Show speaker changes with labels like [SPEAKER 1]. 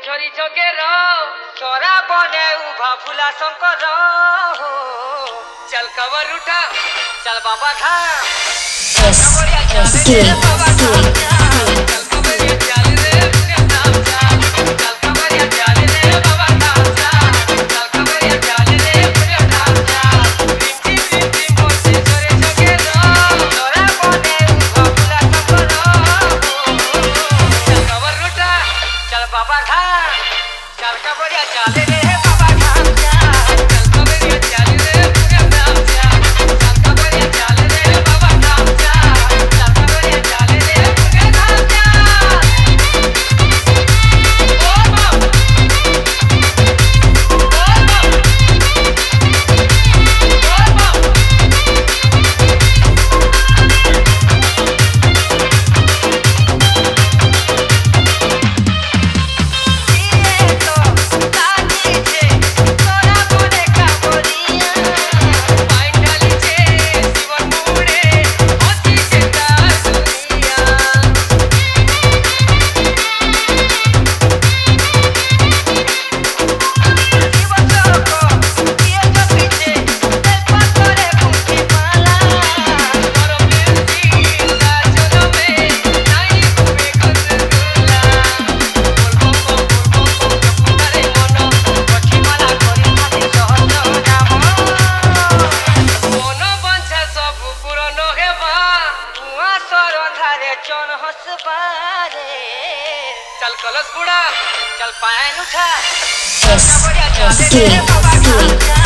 [SPEAKER 1] ঝরি চোখের তোরা বনে উভা ফুলা শঙ্কর চল কবর উঠা চল বাবা ঘা बाबा घाट चल कबरिया चले रे बाबा घाट चल कबरिया चले रे नाम जा चल कबरिया चले रे बाबा घाट चल कबरिया चले रे नाम जा ओ बाप चल कलश बुड़ा चल पायन उठा चल कबरिया चले रे बाबा घाट